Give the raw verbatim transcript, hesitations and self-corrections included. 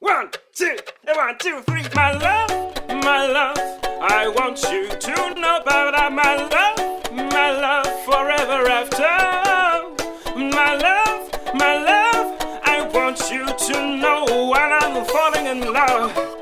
One, two, one, two, three. My love, my love, I want you to know about my love, my love forever after. My love, my love, I want you to know when I'm falling in love.